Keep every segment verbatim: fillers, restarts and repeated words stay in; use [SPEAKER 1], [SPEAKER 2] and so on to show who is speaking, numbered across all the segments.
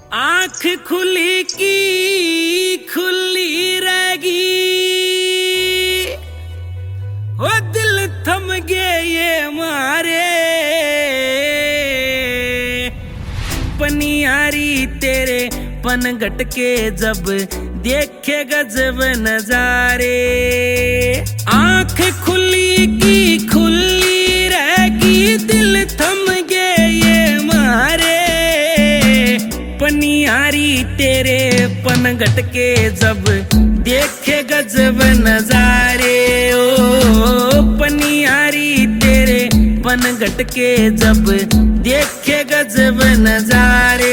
[SPEAKER 1] आँख खुली की खुली रहेगी, ओ दिल थम गए ये मारे। पनियारी तेरे पनघट के जब देखे गजब नजारे। आँख खुली की खुली रहेगी, दिल थम गए ये मारे। पनियारी तेरे पनघट के जब देखे गजब नजारे। ओ पनियारी तेरे पनघट के जब देखे गजब नजारे।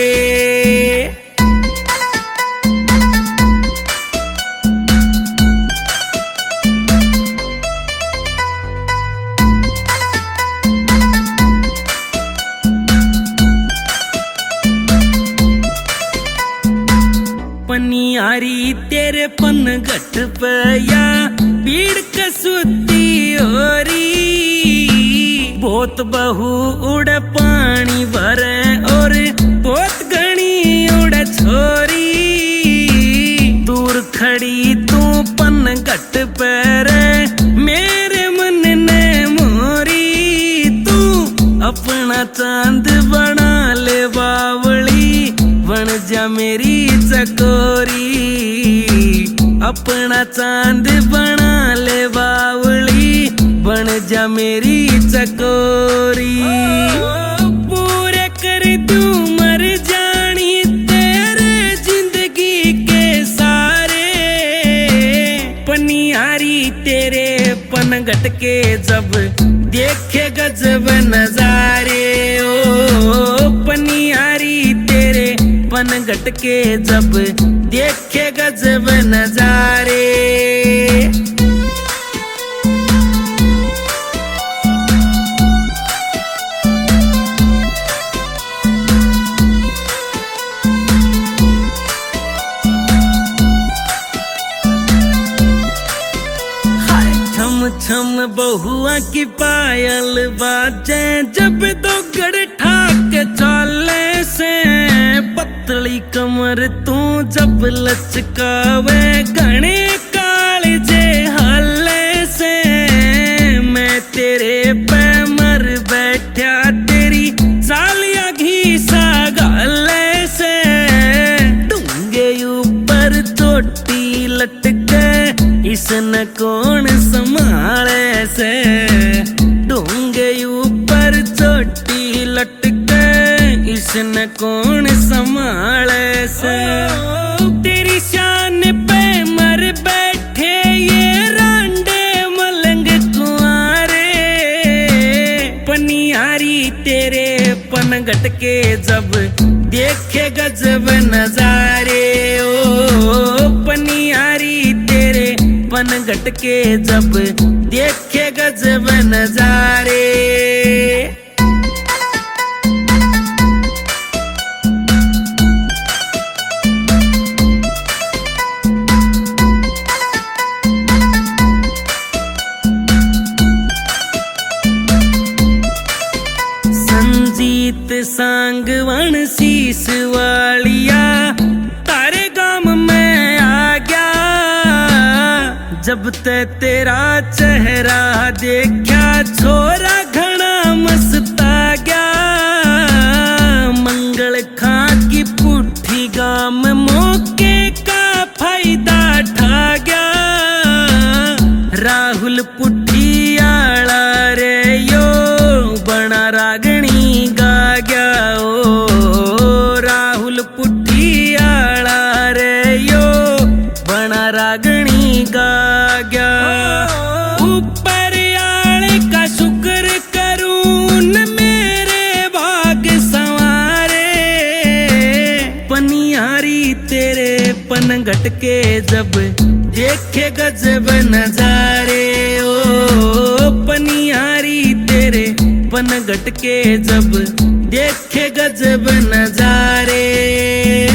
[SPEAKER 1] पनियारी तेरे पनघट पे या भीड़ कसुती होरी। बहुत बहू उड़ पानी भरे और बहुत घनी उड़ छोरी। दूर खड़ी तू पनघट पे रे मेरे मन ने मोरी। तू अपना चांद बना ले बावली, बन जा मेरी चकोरी। अपना चांद बना ले बावली, बन जा मेरी चकोरी। पूरे कर दूं मर जानी तेरे जिंदगी के सारे। पनियारी तेरे पनघट के जब देखे गजब नजारे। ओ पनियारी तेरे पनघट के जब देखे गजब नजारे। छम बहुआ की पायल बाजे जब दो गड़ ठाक चाले से। पतली कमर तू जब लचकावे घने काले जे हाले से। मैं तेरे पे मर बैठा तेरी सालिया घीसा गाले से। डूंगे ऊपर चोटी लटके इसने कौन संभाले से। डूंगे ऊपर चोटी लटके इसने कौन संभाले से। तेरी शान पे मर बैठे ये रांडे मलंग कुंवारे। पनियारी तेरे पनघट के जब देखे गजब नजारे। ओ पनियारी तेरे पनघट के जब देखे गजब नजारे। संजीत सांगवन शीश वालिया तारे गांव में आ गया। जब ते तेरा चेहरा देखा छोरा घना मस्ता गया। मंगल खां की पुट्ठी गांव में मौके का फायदा ठा गया। राहुल पुट्ठी आला रे यो बना रागणी गा गया। ओ राहुल पुट्ठी आला रे यो बना रागणी गा गया। ऊपर आले का शुक्र करूं न मेरे भाग संवारे। पनियारी तेरे पनघट के जब देखे गजब नजारे। ओ पनियारी तेरे पनघट के जब देखे गजब नजारे।